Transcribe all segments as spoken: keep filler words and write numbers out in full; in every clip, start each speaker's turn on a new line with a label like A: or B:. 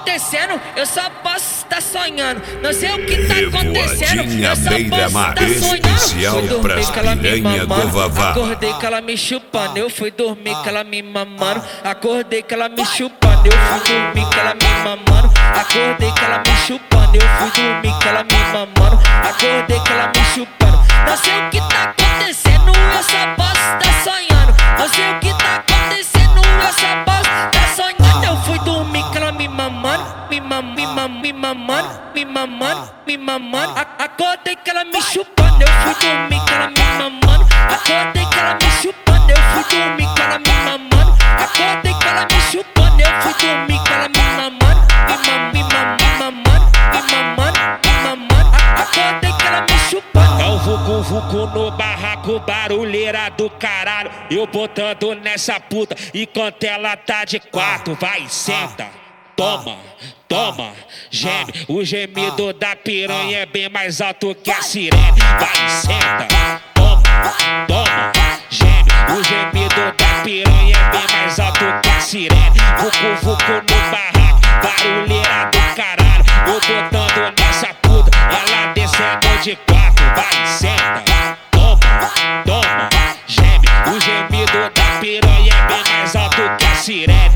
A: acontecendo, eu só posso estar sonhando. Não sei o que tá acontecendo, eu só
B: Beira-Mar,
A: posso estar sonhando.
B: especial
A: Fui dormir
B: pras
A: que ela me
B: piranha do
A: mamando,
B: Vavá.
A: acordei que ela me chupando. Eu fui dormir que ela me mamando, acordei que ela me chupando. Eu fui dormir que ela me mamando, acordei que ela me chupando. Eu fui dormir que ela me mamando, acordei que ela me chupando. Não sei o que tá acontecendo, eu só posso estar sonhando. Não sei o que tá acontecendo, eu só posso estar sonhando. Eu fui dormir que ela me mamando, me mamando, me mamando, me mamando, me mamando, me mamando. A- Acordei que ela me chupando. Eu fui dormir que ela me mamando, acordei que ela me chupando. Eu fui dormir que ela me mamando, acordei que ela me chupando. Eu fui dormir que ela me mamando, me mamando, me mamando, me mamando, me mamando. A- Acordei que ela me chupando.
C: É o vucu vucu no barraco, barulheira do caralho. Eu botando nessa puta enquanto ela tá de quatro. Vai, senta, toma, toma, geme. O gemido da piranha é bem mais alto que a sirene. Vai, senta, toma, toma, geme. O gemido da piranha é bem mais alto que a sirene. Vucu vucu no barraco, barulheira do caralho. Eu botando nessa puta, ela descendo de quatro. Vai, senta, toma, toma, geme. O gemido da piranha é bem mais alto que a sirene.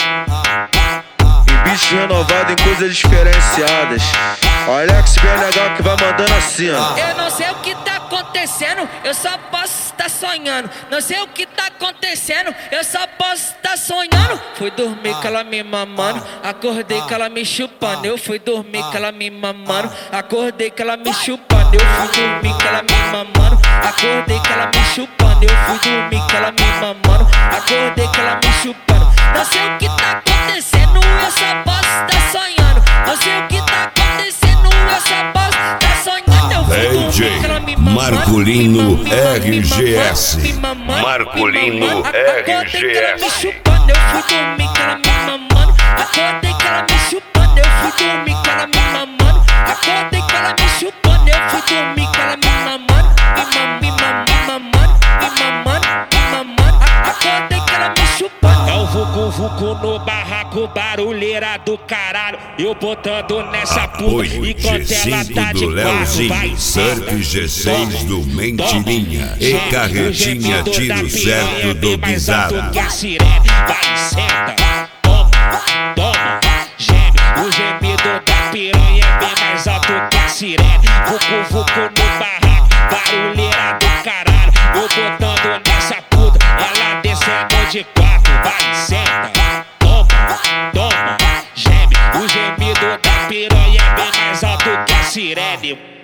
D: E bicho renovado em coisas diferenciadas. Alex B N H que vai mandando assim, ó.
A: Eu não sei o que tá acontecendo, eu só posso estar sonhando. Não sei o que tá acontecendo, eu só posso estar sonhando. Fui dormir que ela me mamando, acordei que ela me chupando. Eu fui dormir que ela me mamando, acordei que ela me chupando. Eu fui dormir que ela me mamando, acordei que ela me chupando. Eu fui dormir que ela me mamando, acordei que ela me chupando. Não sei o que tá acontecendo, eu só posso estar sonhando. Não sei o que tá acontecendo, eu só posso estar sonhando. Eu fui
B: D J
A: dormir que ela me mamando,
B: Marcolino
A: me mamando, me
B: R G S.
A: mamando, me mamando,
B: Marcolino
A: me mamando. Acordei que ela me
B: R G S.
A: chupando. Eu fui dormir que ela me mamando, acordei que ela me chupando. Eu fui dormir que ela me mamando, acordei que ela me chupando. Eu fui dormir que ela me mamando, me mamando, me mamando, me mamando, me mamando. Acordei que ela me chupando.
C: É o vucu vucu no barraco, barulheira do caralho. Eu botando nessa puta
B: Apoio
C: enquanto
B: G
C: ela
B: cinco
C: tá de
B: do
C: quatro.
B: Leozinho,
C: Vai,
B: Surf G seis do Mentirinha e carretinha tiro certo do Bizarra.
C: Que a sirene. Vai, senta, toma, toma, geme. O gemido da piranha é bem mais alto que a sirene. Vucu vucu no barraco, barulheira do caralho. Eu botando nessa puta, ela descendo de quatro. Vai, senta, toma, toma, geme. O gemido da piranha é bem mais alto que a sirene.